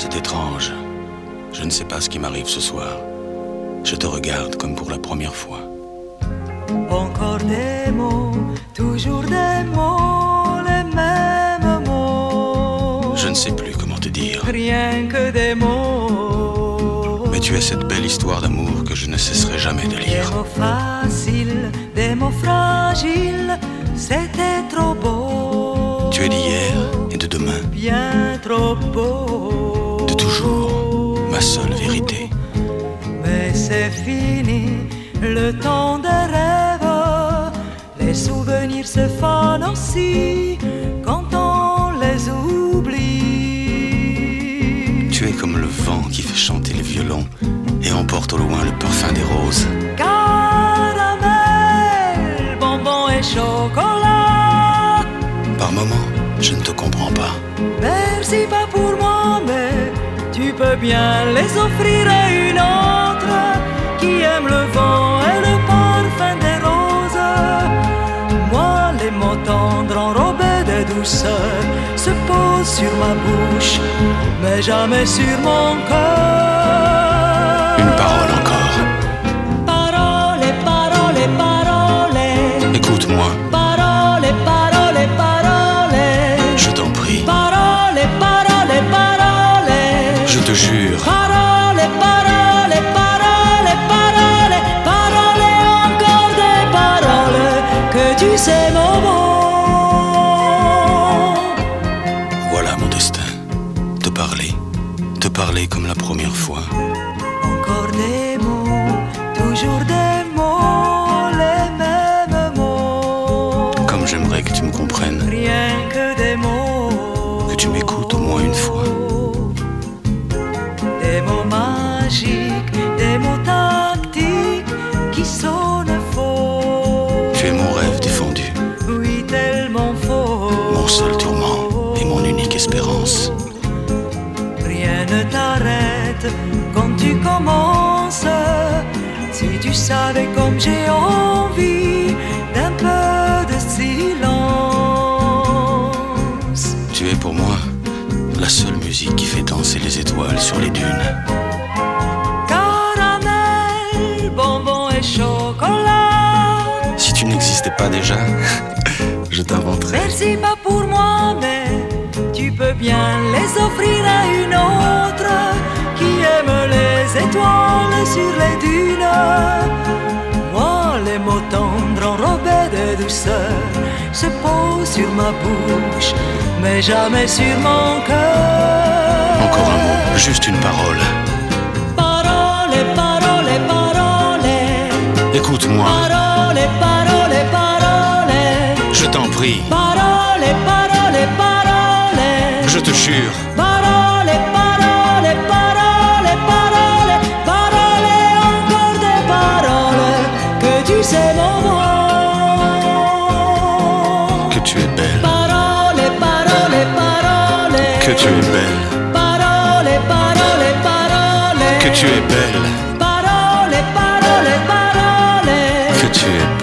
c'est étrange. Je ne sais pas ce qui m'arrive ce soir. Je te regarde comme pour la première fois. Encore des mots, toujours des mots, les mêmes mots. Je ne sais plus comment te dire. Rien que des mots. Mais tu es cette belle histoire d'amour que je ne cesserai jamais de lire. Des mots faciles, des mots fragiles, c'était trop beau. Tu es d'hier et de demain. Bien trop beau. De toujours, ma seule vérité. Mais c'est fini, le temps des rêves. Les souvenirs se fanent aussi quand on les oublie. Tu es comme le vent qui fait chanter les violons et emporte au loin le parfum des roses. Caramel, bonbons et chocolat. Par moments, je ne te comprends pas. Merci pas pour moi, mais tu peux bien les offrir à une autre qui aime le vent et le parfum des roses. Moi, les mots tendres enrobés de douceur se posent sur ma bouche, mais jamais sur mon cœur. Une parole encore. Parole, parole, parole. Écoute-moi. Parole, parole, parole. Je t'en prie. Parole, parole, parole. Je te jure. Parole, parole, parole, parole. Parole, encore des paroles que tu sais mon mot. Voilà mon destin. Te parler comme la première fois. Encore des mots, toujours des mots, les mêmes mots. Comme j'aimerais que tu me comprennes. Rien que des mots. Que tu m'écoutes au moins une fois. Des mots magiques, des mots tactiques qui sonnent faux. Tu es mon rêve défendu. Oui, tellement faux. Mon seul tourment et mon unique espérance. Rien ne t'arrête quand tu commences. Si tu savais comme j'ai envie d'un peu de silence. Tu es pour moi la seule musique qui fait danser les étoiles sur les dunes. Caramel, bonbons et chocolat. Si tu n'existais pas déjà, je t'inventerais. Merci pas pour moi, mais tu peux bien les offrir à une autre qui aime les étoiles sur les dunes. Moi, les mots tendres enrobés de douceur se posent sur ma bouche, mais jamais sur mon cœur. Encore un mot, juste une parole. Parole, parole, parole. Écoute-moi. Parole, parole, parole. Je t'en prie. Parole, parole, parole. Je te jure. Parole, parole, parole, parole. Parole, encore des paroles que tu sais mon mot. Que tu es belle. Parole, parole, parole. Que tu es belle. Parole, parole, parole. Que tu es belle. Parole, parole, parole. Que tu es belle.